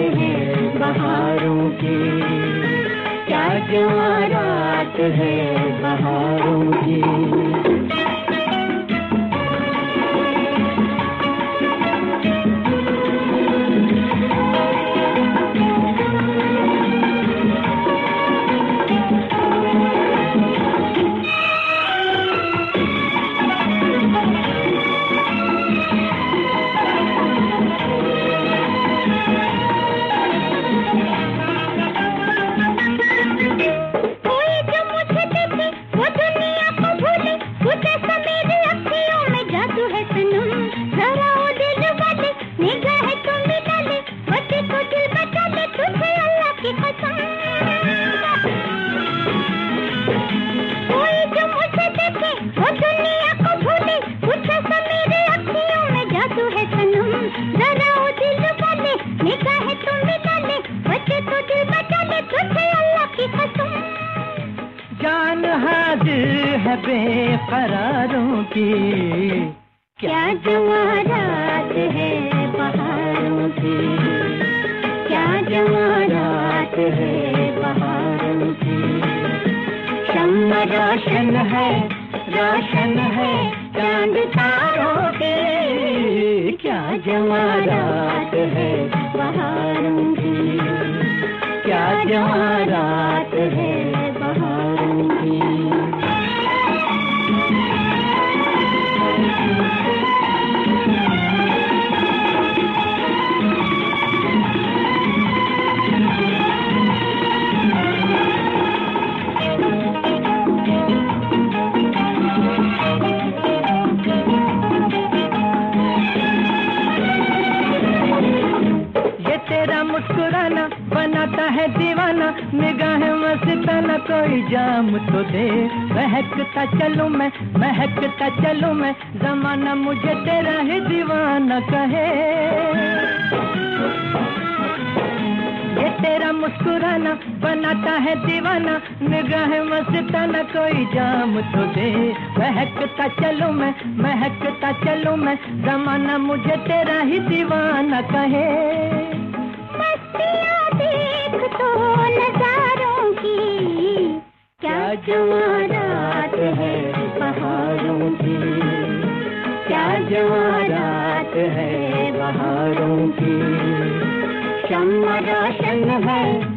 है बहारों की, क्या जवारात है बहारों की। जान हाजिर है बेकरारों की, क्या जवारात है बहारों की, क्या जवारात है बहारों की। शम्मा रोशन है चांद तारों की, क्या जवारात है बहारों की, क्या जवारात है बहारों की। तेरा मुस्कुराना बनाता है दीवाना, निगाहें मस्ताना कोई जाम तो दे। महकता चलूं मैं, ज़माना मुझे तेरा ही दीवाना कहे। ये तेरा मुस्कुराना बनाता है दीवाना, निगाहें मस्ताना कोई जाम तो दे। महकता चलूं मैं, ज़माना मुझे तेरा ही दीवाना कहे। देख तो नजारों की, क्या जवारात है बहारों की, क्या जवारात है बहारों की। शम्मा रोशन है